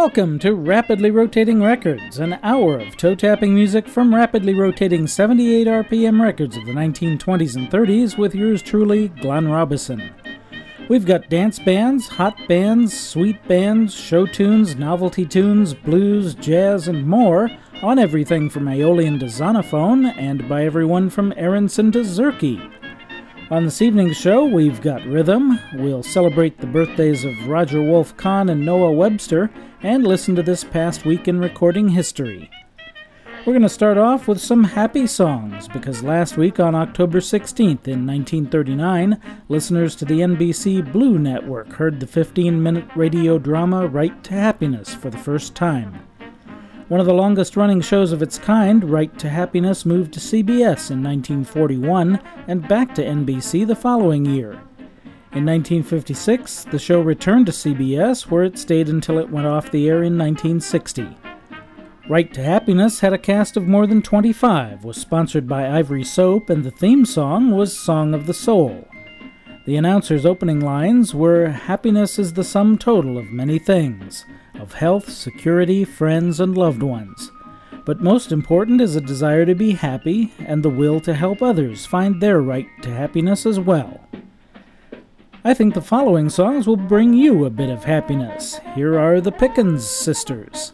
Welcome to Rapidly Rotating Records, an hour of toe-tapping music from rapidly rotating 78 RPM records of the 1920s and 30s with yours truly, Glenn Robison. We've got dance bands, hot bands, sweet bands, show tunes, novelty tunes, blues, jazz, and more on everything from Aeolian to Zonophone and by everyone from Aronson to Zerke. On this evening's show, we've got rhythm, we'll celebrate the birthdays of Roger Wolf Kahn and Noah Webster, and listen to this past week in recording history. We're going to start off with some happy songs, because last week on October 16th in 1939, listeners to the NBC Blue Network heard the 15-minute radio drama Right to Happiness for the first time. One of the longest-running shows of its kind, Right to Happiness moved to CBS in 1941 and back to NBC the following year. In 1956, the show returned to CBS, where it stayed until it went off the air in 1960. Right to Happiness had a cast of more than 25, was sponsored by Ivory Soap, and the theme song was Song of the Soul. The announcer's opening lines were, "Happiness is the sum total of many things, of health, security, friends, and loved ones. But most important is a desire to be happy and the will to help others find their right to happiness as well." I think the following songs will bring you a bit of happiness. Here are the Pickens Sisters.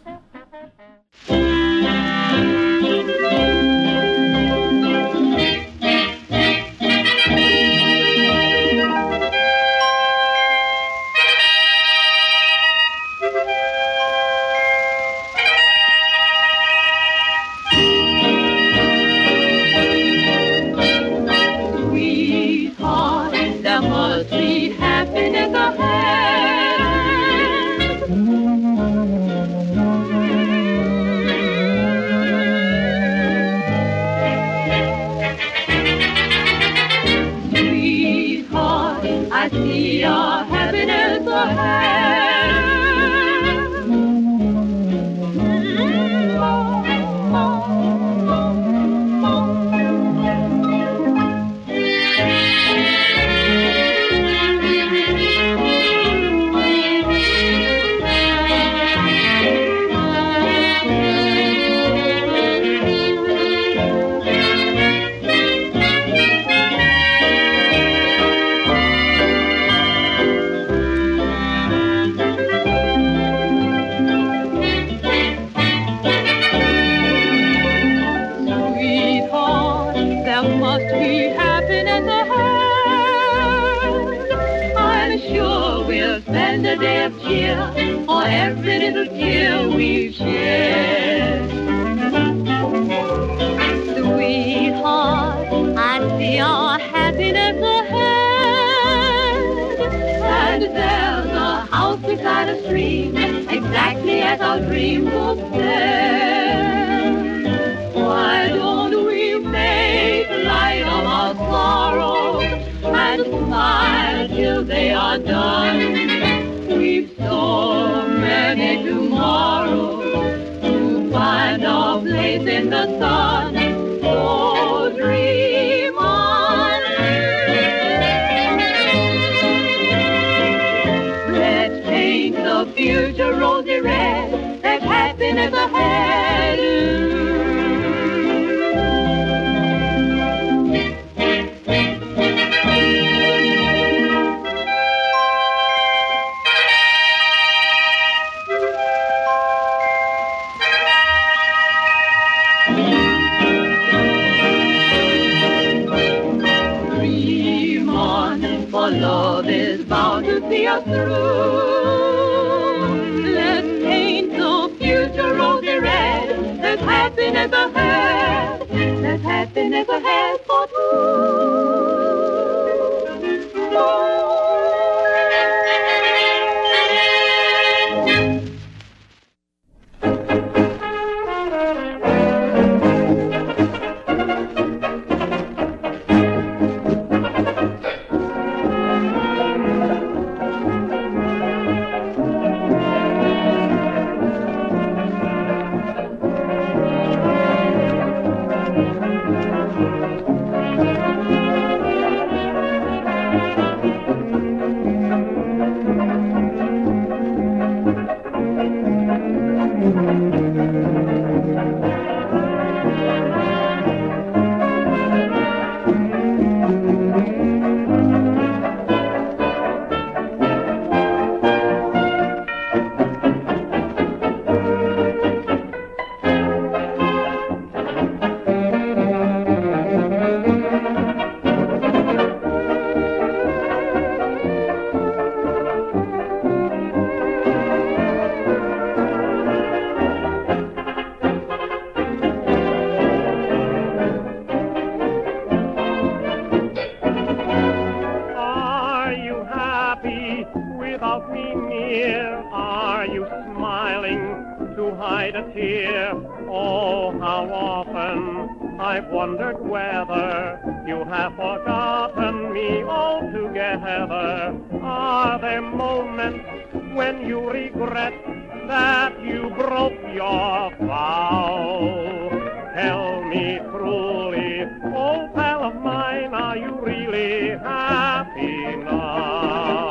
tear. Oh, how often I've wondered whether you have forgotten me altogether. Are there moments when you regret that you broke your vow? Tell me truly, oh pal of mine, are you really happy now?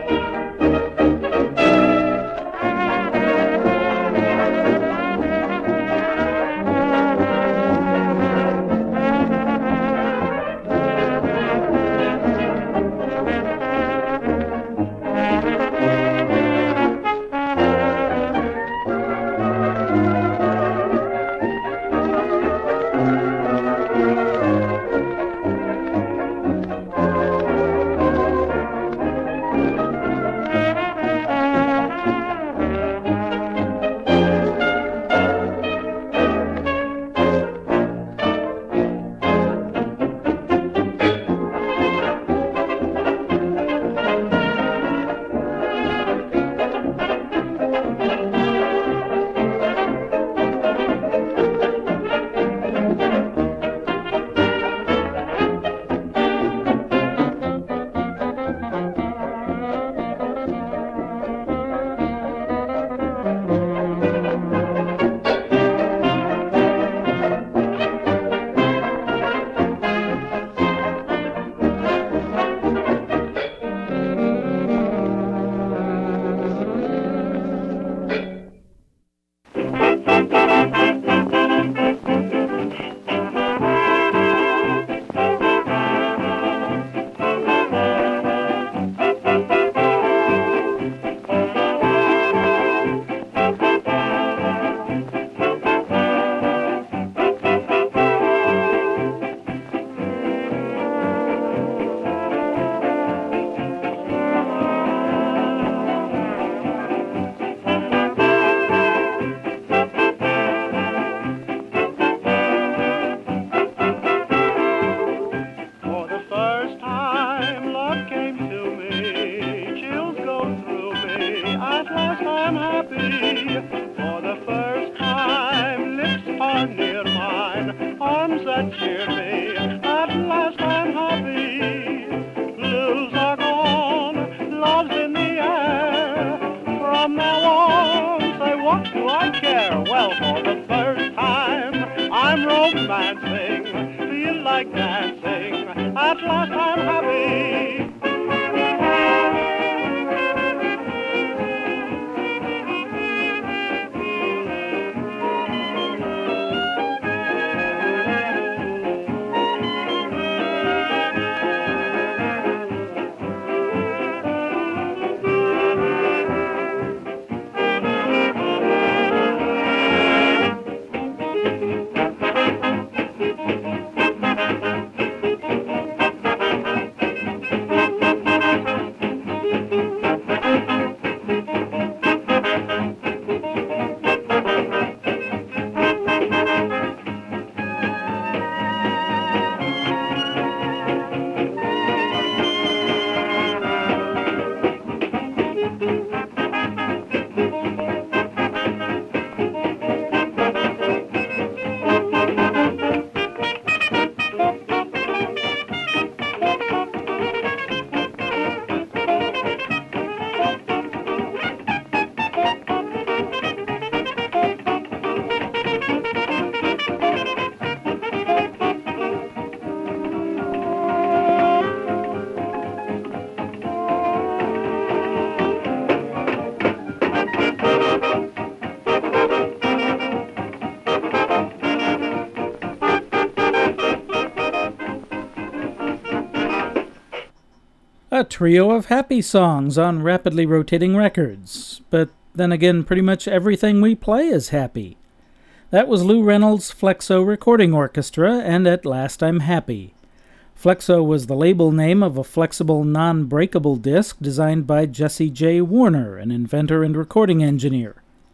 A trio of happy songs on rapidly rotating records, but then again pretty much everything we play is happy. That was Lou Reynolds' Flexo Recording Orchestra, and At Last I'm Happy. Flexo was the label name of a flexible, non-breakable disc designed by Jesse J. Warner, an inventor and recording engineer.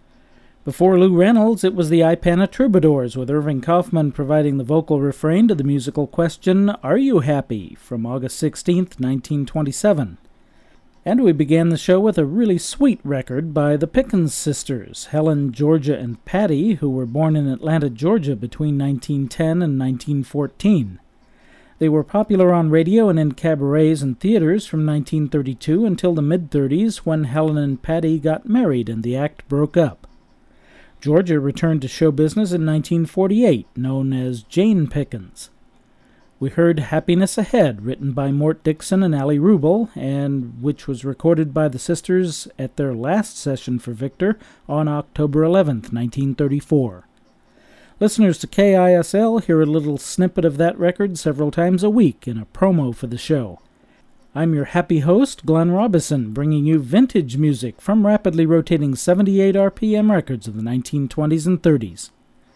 Before Lou Reynolds, it was the Ipana Troubadours, with Irving Kaufman providing the vocal refrain to the musical question, Are You Happy?, from August 16, 1927. And we began the show with a really sweet record by the Pickens sisters, Helen, Georgia, and Patty, who were born in Atlanta, Georgia between 1910 and 1914. They were popular on radio and in cabarets and theaters from 1932 until the mid-30s, when Helen and Patty got married and the act broke up. Georgia returned to show business in 1948, known as Jane Pickens. We heard Happiness Ahead, written by Mort Dixon and Allie Rubel, and which was recorded by the sisters at their last session for Victor on October 11th, 1934. Listeners to KISL hear a little snippet of that record several times a week in a promo for the show. I'm your happy host, Glenn Robison, bringing you vintage music from rapidly rotating 78 RPM records of the 1920s and 30s.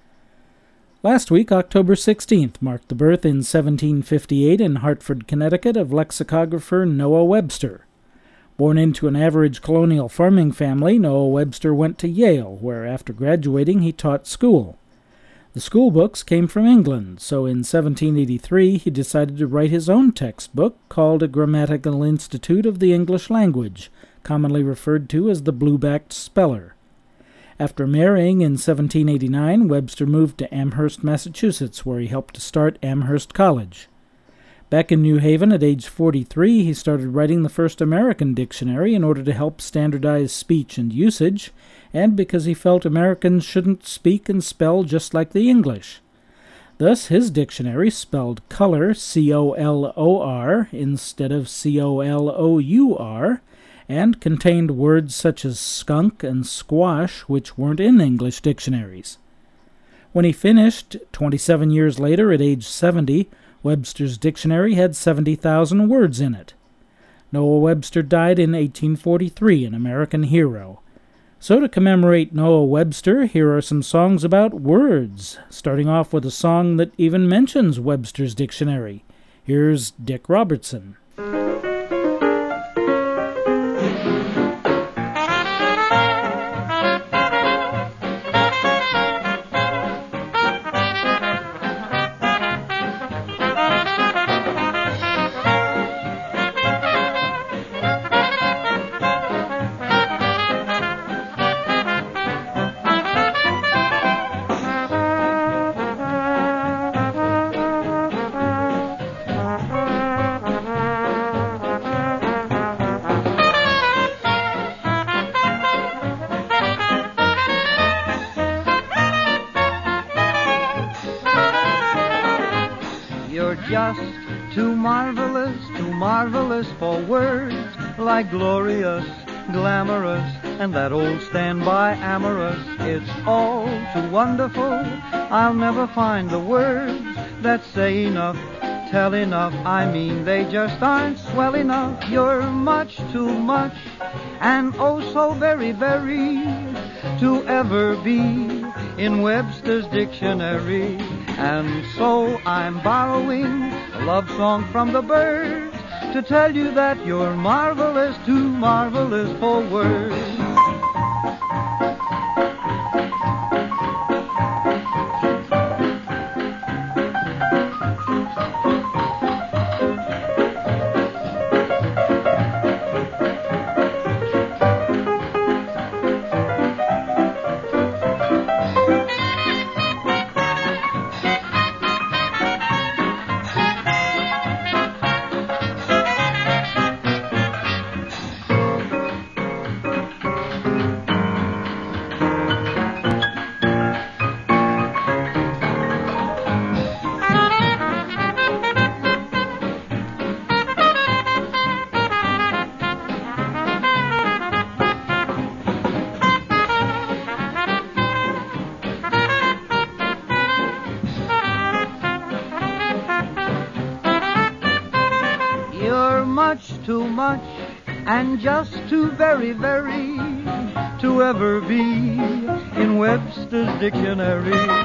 Last week, October 16th, marked the birth in 1758 in Hartford, Connecticut, of lexicographer Noah Webster. Born into an average colonial farming family, Noah Webster went to Yale, where after graduating he taught school. The school books came from England, so in 1783 he decided to write his own textbook called A Grammatical Institute of the English Language, commonly referred to as the Blue-Backed Speller. After marrying in 1789, Webster moved to Amherst, Massachusetts, where he helped to start Amherst College. Back in New Haven at age 43, he started writing the first American dictionary in order to help standardize speech and usage, and because he felt Americans shouldn't speak and spell just like the English. Thus, his dictionary spelled color, C-O-L-O-R, instead of C-O-L-O-U-R, and contained words such as skunk and squash, which weren't in English dictionaries. When he finished, 27 years later, at age 70, Webster's dictionary had 70,000 words in it. Noah Webster died in 1843, an American hero. So to commemorate Noah Webster, here are some songs about words, starting off with a song that even mentions Webster's dictionary. Here's Dick Robertson. Too marvelous for words, like glorious, glamorous, and that old standby amorous. It's all too wonderful. I'll never find the words that say enough, tell enough. I mean, they just aren't swell enough. You're much too much, and oh so very, very, to ever be in Webster's dictionary. And so I'm borrowing a love song from the birds to tell you that you're marvelous, too marvelous for words. Too much and just too very, very to ever be in Webster's dictionary.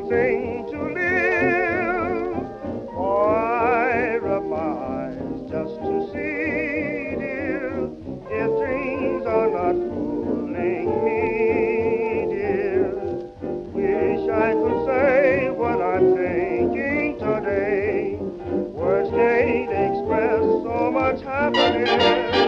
something to live. For I rub my eyes just to see, dear, if dreams are not fooling me, dear. Wish I could say what I'm thinking today. Words can't express so much happiness.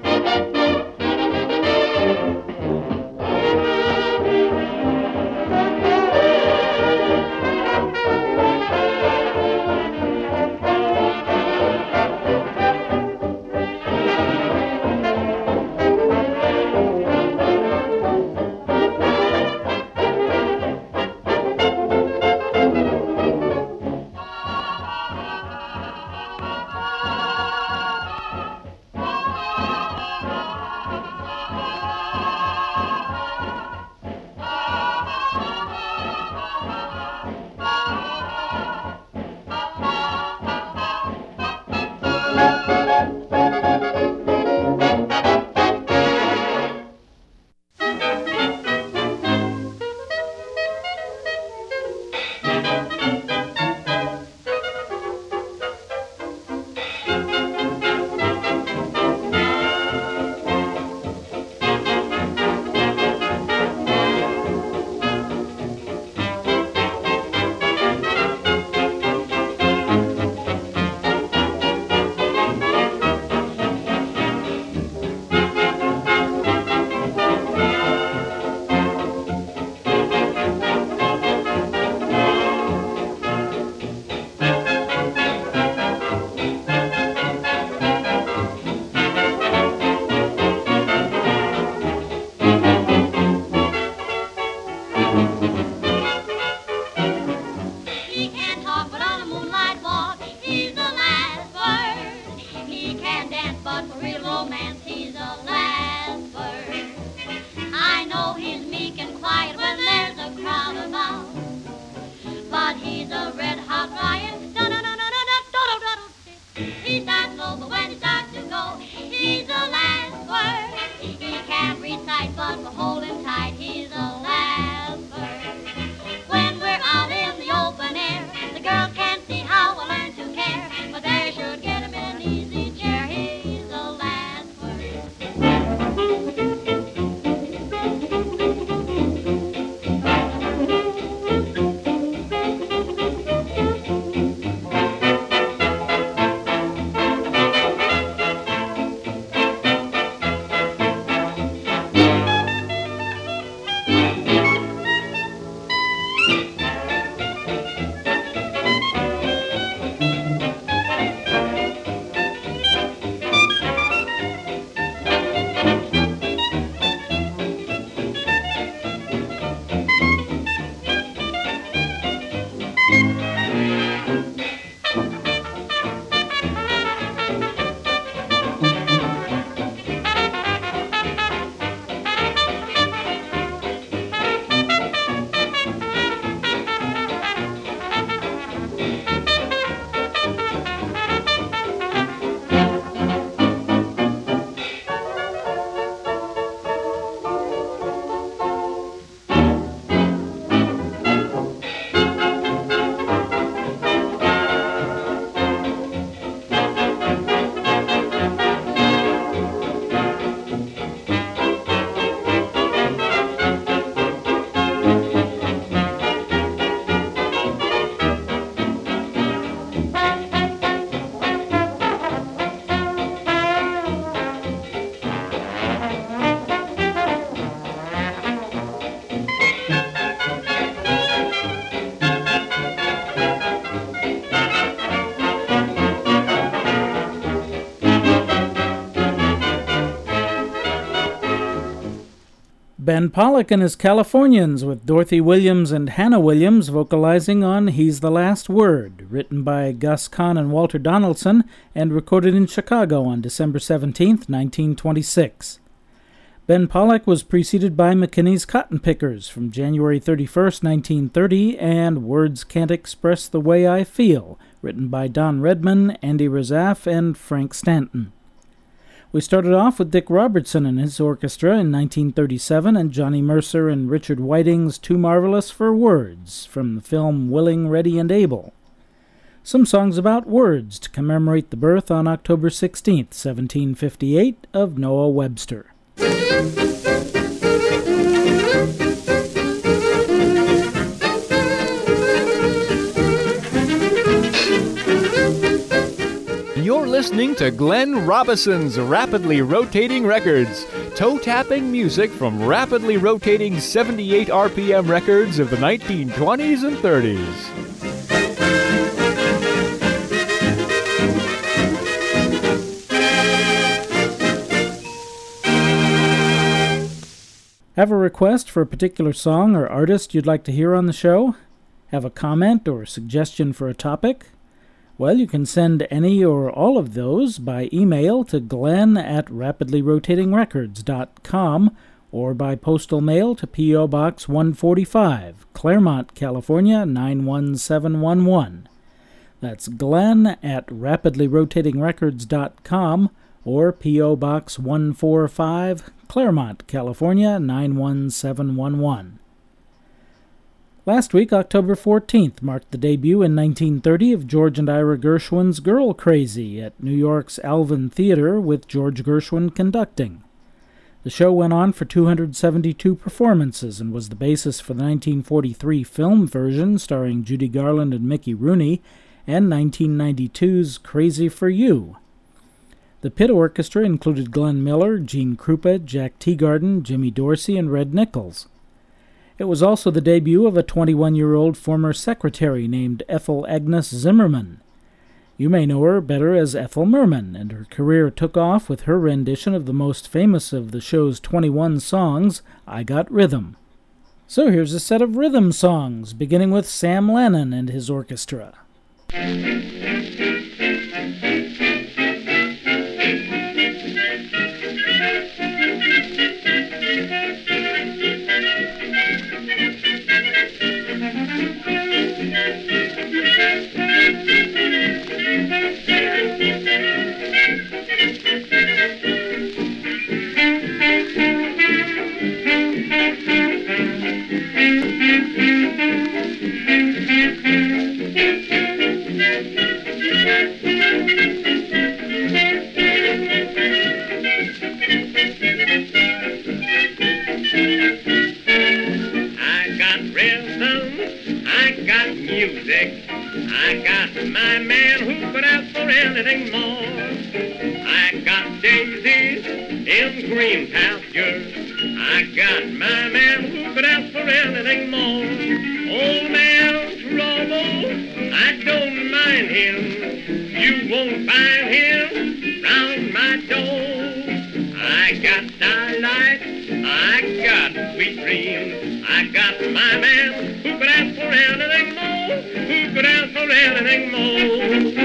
Ben Pollack and his Californians, with Dorothy Williams and Hannah Williams vocalizing on He's the Last Word, written by Gus Kahn and Walter Donaldson, and recorded in Chicago on December 17, 1926. Ben Pollack was preceded by McKinney's Cotton Pickers from January 31, 1930, and Words Can't Express the Way I Feel, written by Don Redman, Andy Razaf, and Frank Stanton. We started off with Dick Robertson and his orchestra in 1937 and Johnny Mercer and Richard Whiting's Too Marvelous for Words from the film Willing, Ready, and Able. Some songs about words to commemorate the birth on October 16, 1758, of Noah Webster. You're listening to Glenn Robinson's Rapidly Rotating Records, toe-tapping music from rapidly rotating 78 RPM records of the 1920s and 30s. Have a request for a particular song or artist you'd like to hear on the show? Have a comment or suggestion for a topic? Well, you can send any or all of those by email to glenn@rapidlyrotatingrecords.com or by postal mail to P.O. Box 145, Claremont, California 91711. That's glenn@rapidlyrotatingrecords.com or P.O. Box 145, Claremont, California 91711. Last week, October 14th, marked the debut in 1930 of George and Ira Gershwin's Girl Crazy at New York's Alvin Theater with George Gershwin conducting. The show went on for 272 performances and was the basis for the 1943 film version starring Judy Garland and Mickey Rooney and 1992's Crazy for You. The pit orchestra included Glenn Miller, Gene Krupa, Jack Teagarden, Jimmy Dorsey, and Red Nichols. It was also the debut of a 21-year-old former secretary named Ethel Agnes Zimmerman. You may know her better as Ethel Merman, and her career took off with her rendition of the most famous of the show's 21 songs, I Got Rhythm. So here's a set of rhythm songs, beginning with Sam Lennon and his orchestra. I got my man who could ask for anything more. I got daisies in green pastures. I got my man who could ask for anything more. Old man Trouble, I don't mind him. You won't find him round my door. I got starlight, I got sweet dreams. I got my man who could ask for anything more. Who could ask for anything more?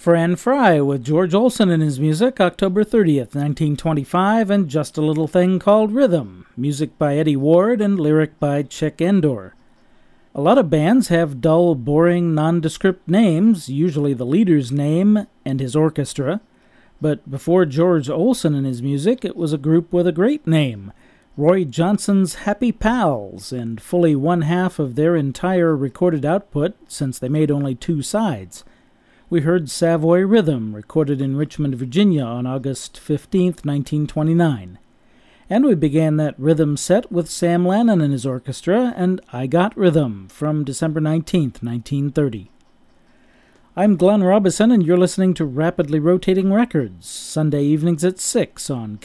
Fran Fry with George Olsen and his music, October 30th, 1925, and Just a Little Thing Called Rhythm, music by Eddie Ward and lyric by Chick Endor. A lot of bands have dull, boring, nondescript names, usually the leader's name and his orchestra, but before George Olsen and his music, it was a group with a great name, Roy Johnson's Happy Pals, and fully one half of their entire recorded output, since they made only 2 sides. We heard Savoy Rhythm, recorded in Richmond, Virginia on August 15, 1929. And we began that rhythm set with Sam Lannon and his orchestra, and I Got Rhythm, from December 19, 1930. I'm Glenn Robison, and you're listening to Rapidly Rotating Records, Sunday evenings at 6 on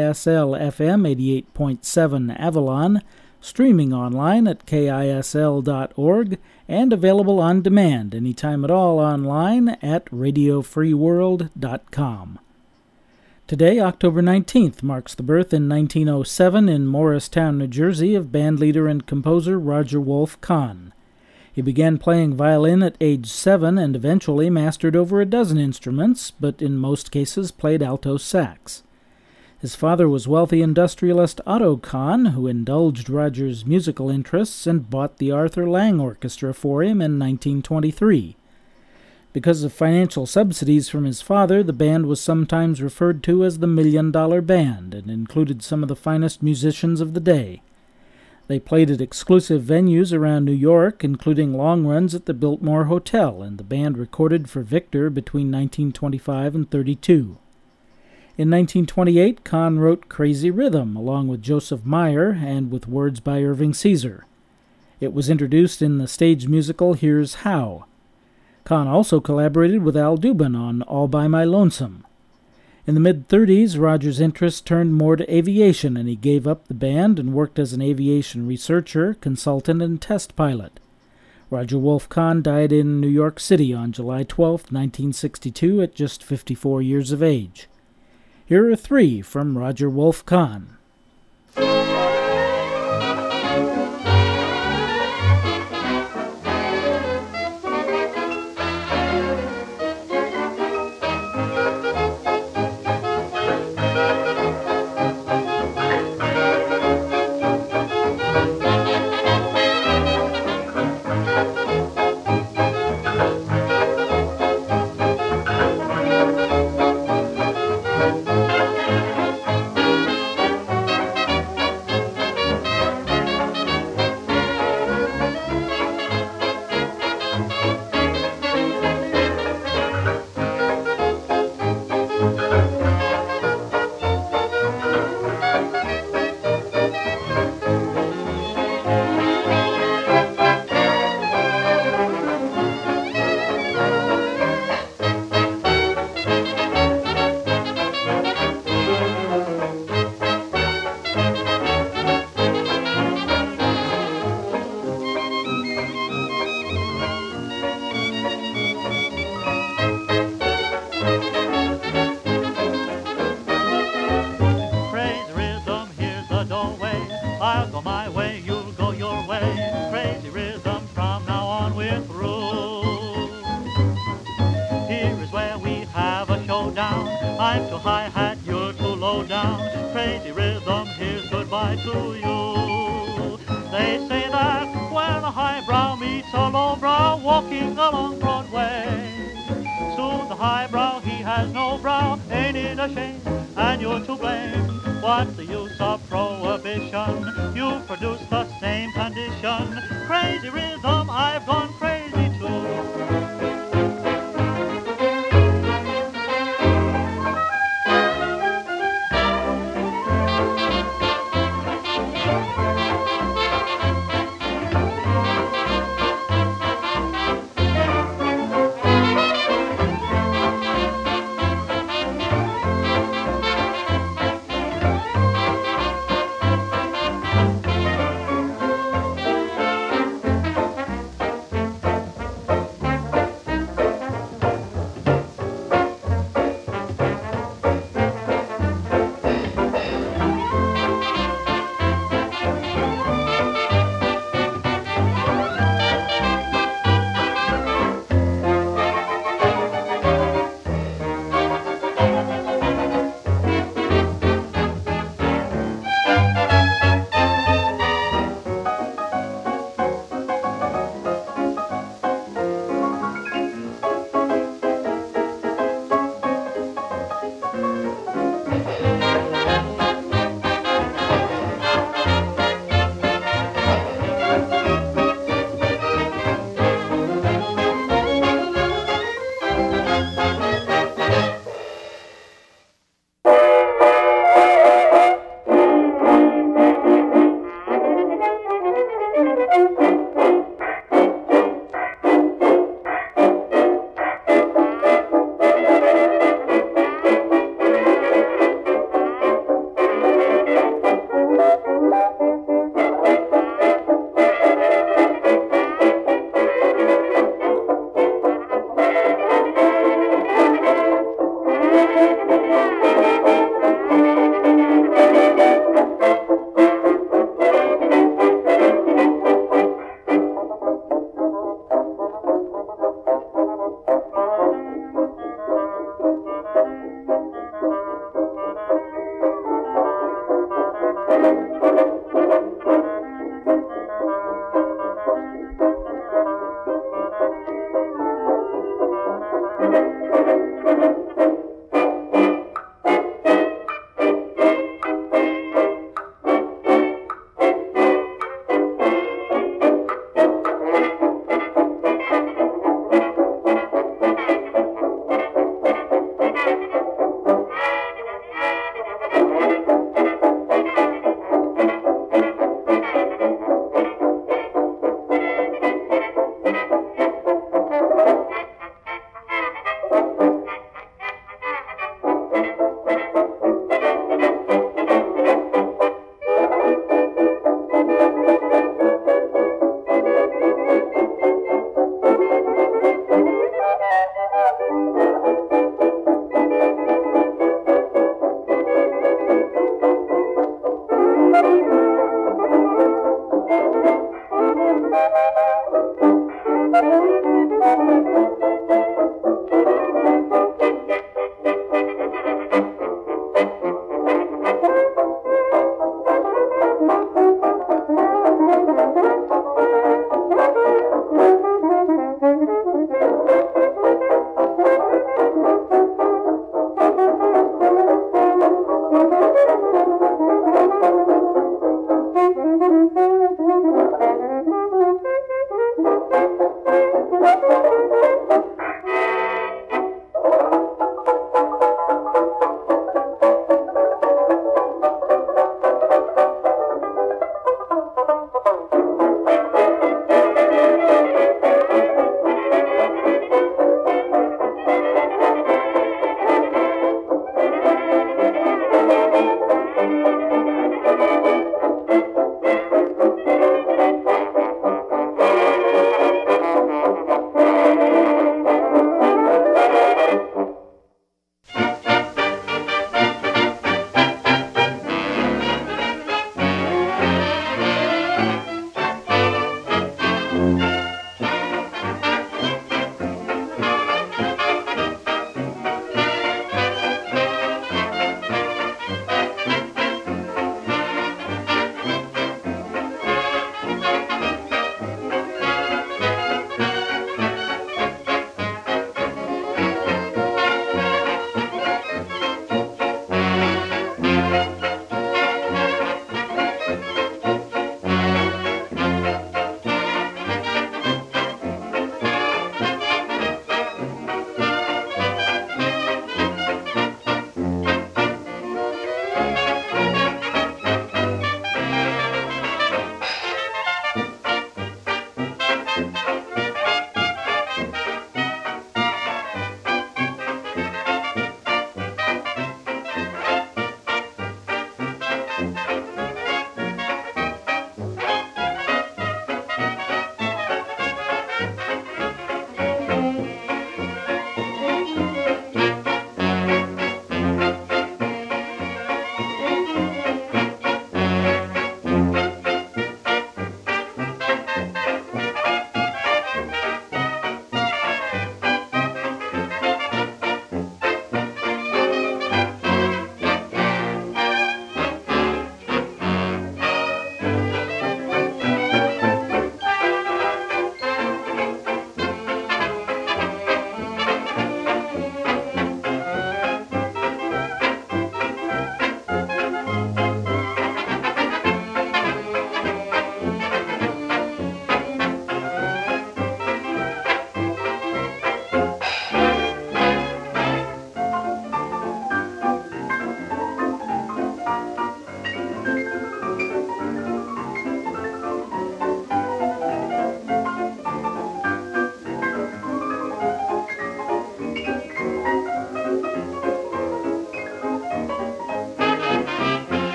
KISL-FM 88.7 Avalon, streaming online at KISL.org, and available on demand anytime at all online at radiofreeworld.com. Today, October 19th, marks the birth in 1907 in Morristown, New Jersey, of bandleader and composer Roger Wolf Kahn. He began playing violin at age 7 and eventually mastered over a dozen instruments, but in most cases played alto sax. His father was wealthy industrialist Otto Kahn, who indulged Roger's musical interests and bought the Arthur Lang Orchestra for him in 1923. Because of financial subsidies from his father, the band was sometimes referred to as the $1 Million Band and included some of the finest musicians of the day. They played at exclusive venues around New York, including long runs at the Biltmore Hotel, and the band recorded for Victor between 1925 and 32. In 1928, Kahn wrote Crazy Rhythm, along with Joseph Meyer and with words by Irving Caesar. It was introduced in the stage musical Here's How. Kahn also collaborated with Al Dubin on All by My Lonesome. In the mid-30s, Roger's interest turned more to aviation, and he gave up the band and worked as an aviation researcher, consultant, and test pilot. Roger Wolf Kahn died in New York City on July 12, 1962, at just 54 years of age. Here are 3 from Roger Wolf Kahn.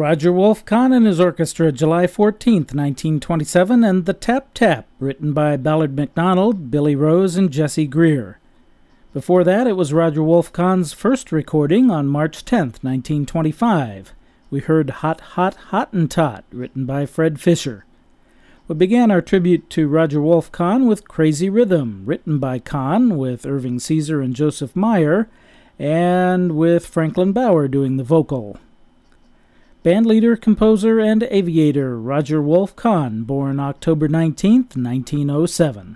Roger Wolf Kahn and his orchestra, July 14th, 1927, and The Tap Tap, written by Ballard McDonald, Billy Rose, and Jesse Greer. Before that, it was Roger Wolf Kahn's first recording on March 10th, 1925. We heard Hot Hot Hottentot, written by Fred Fisher. We began our tribute to Roger Wolf Kahn with Crazy Rhythm, written by Kahn, with Irving Caesar and Joseph Meyer, and with Franklin Bauer doing the vocal. Bandleader, composer, and aviator Roger Wolf Kahn, born October 19th, 1907.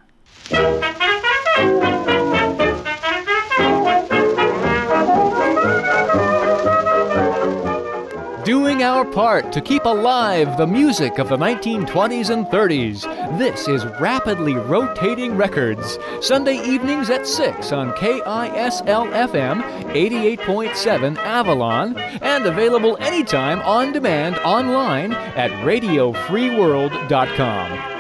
Doing our part to keep alive the music of the 1920s and 30s. This is Rapidly Rotating Records, Sunday evenings at 6 on KISL-FM 88.7 Avalon, and available anytime on demand online at radiofreeworld.com.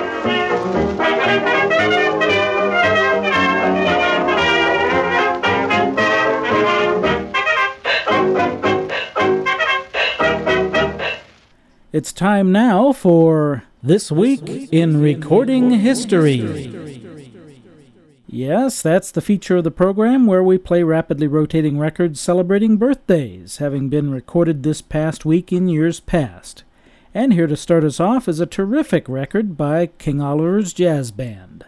It's time now for This Week in Recording History. Yes, that's the feature of the program where we play rapidly rotating records celebrating birthdays, having been recorded this past week in years past. And here to start us off is a terrific record by King Oliver's Jazz Band.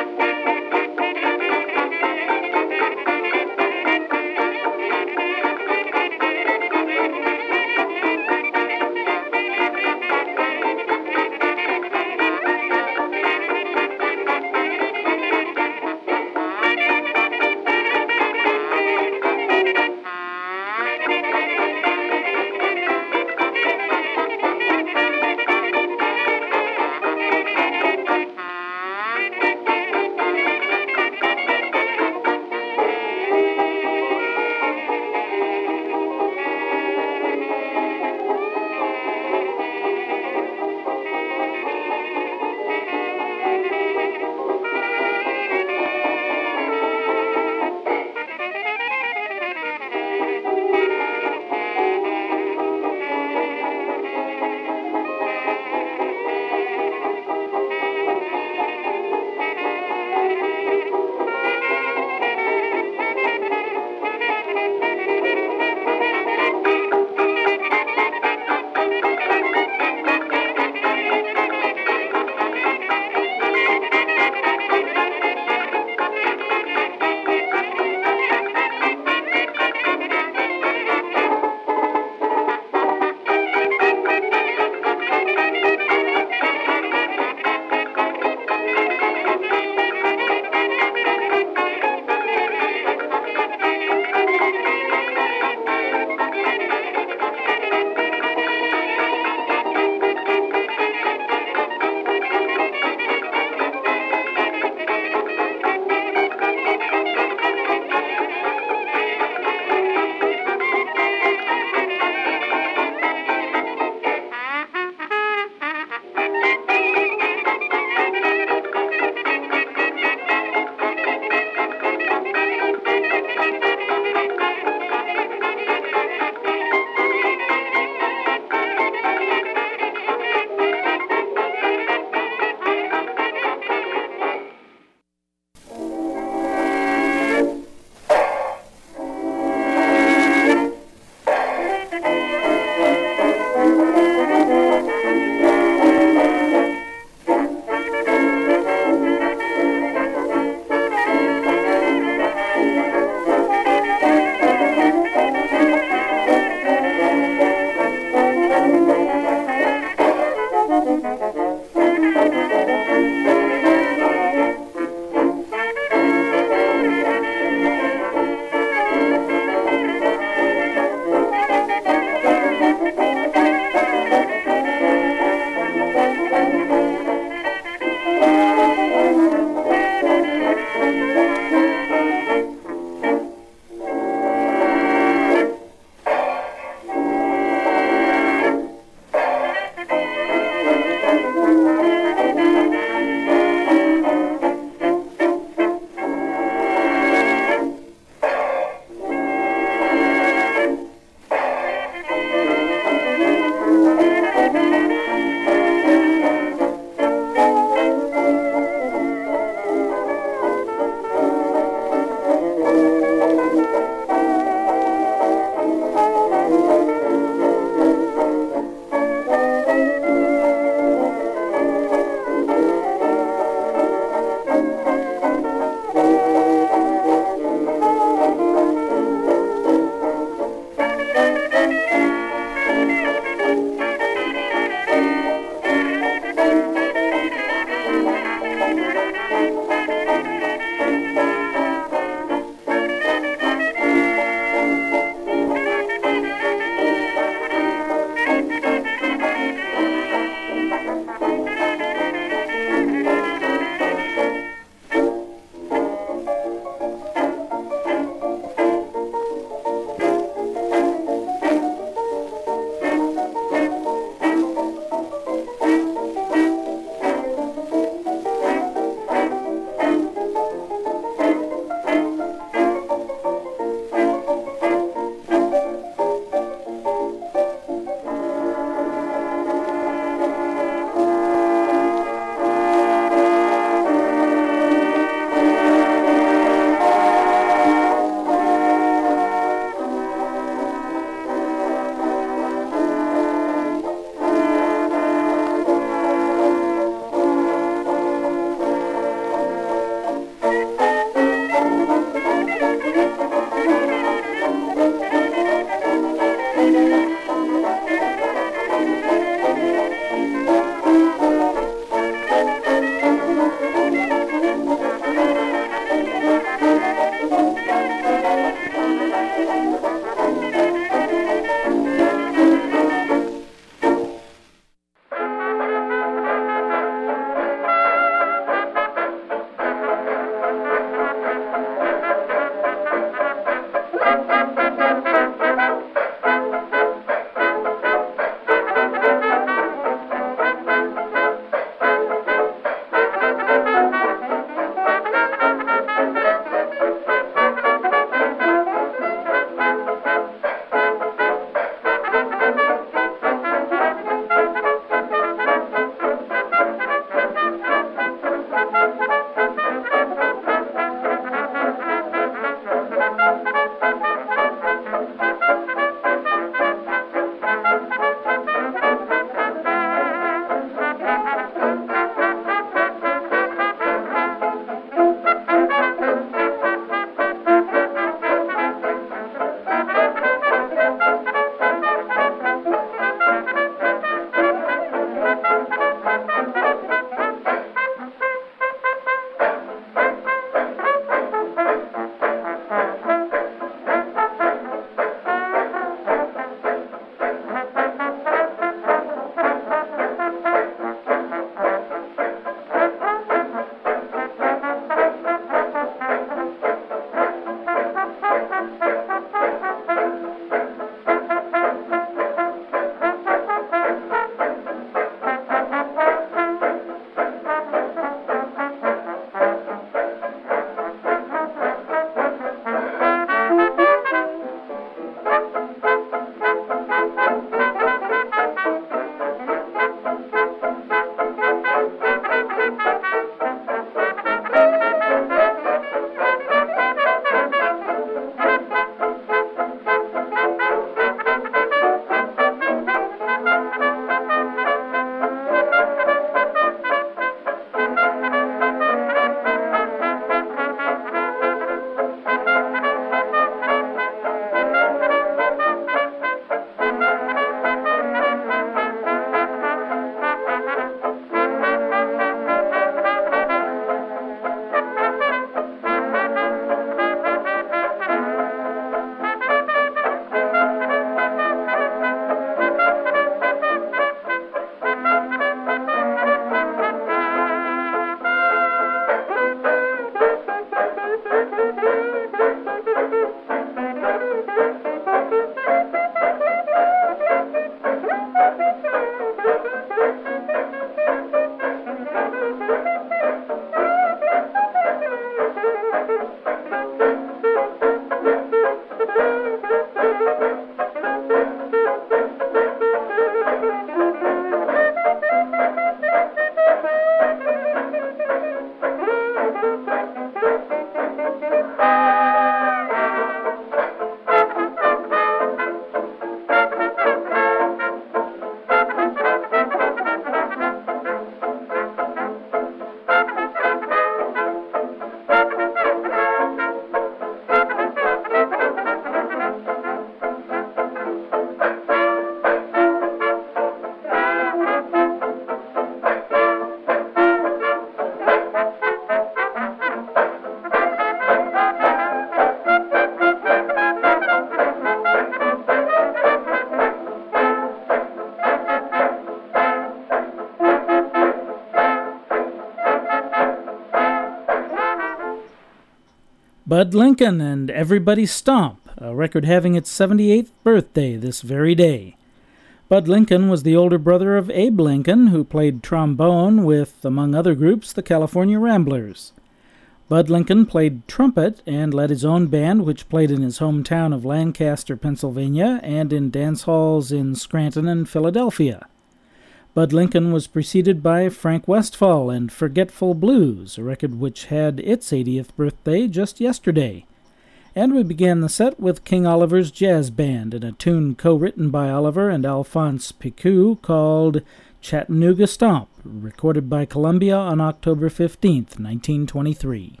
Bud Lincoln and Everybody Stomp, a record having its 78th birthday this very day. Bud Lincoln was the older brother of Abe Lincoln, who played trombone with, among other groups, the California Ramblers. Bud Lincoln played trumpet and led his own band, which played in his hometown of Lancaster, Pennsylvania, and in dance halls in Scranton and Philadelphia. Bud Lincoln was preceded by Frank Westfall and Forgetful Blues, a record which had its 80th birthday just yesterday. And we began the set with King Oliver's Jazz Band in a tune co-written by Oliver and Alphonse Picou called Chattanooga Stomp, recorded by Columbia on October 15th, 1923.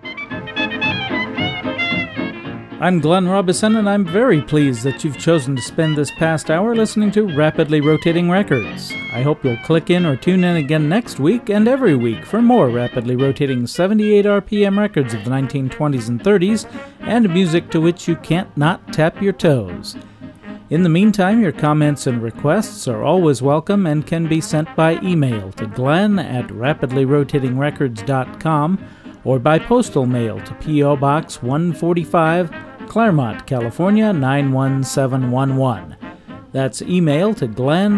I'm Glenn Robison, and I'm very pleased that you've chosen to spend this past hour listening to Rapidly Rotating Records. I hope you'll click in or tune in again next week and every week for more rapidly rotating 78 RPM records of the 1920s and 30s and music to which you can't not tap your toes. In the meantime, your comments and requests are always welcome and can be sent by email to glenn@rapidlyrotatingrecords.com or by postal mail to P.O. Box 145, Claremont, California 91711. That's email to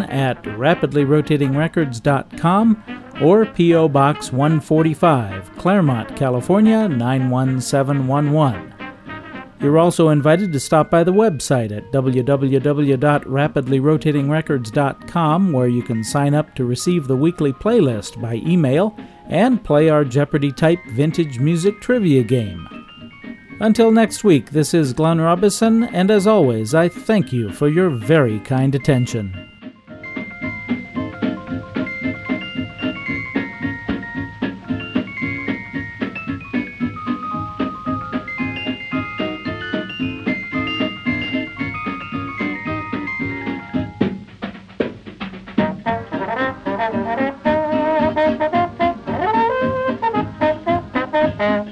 glenn@rapidlyrotatingrecords.com or P.O. Box 145, Claremont, California 91711. You're also invited to stop by the website at www.rapidlyrotatingrecords.com, where you can sign up to receive the weekly playlist by email and play our Jeopardy-type vintage music trivia game. Until next week, this is Glenn Robison, and as always, I thank you for your very kind attention.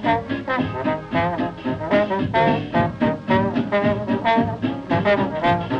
Thank you.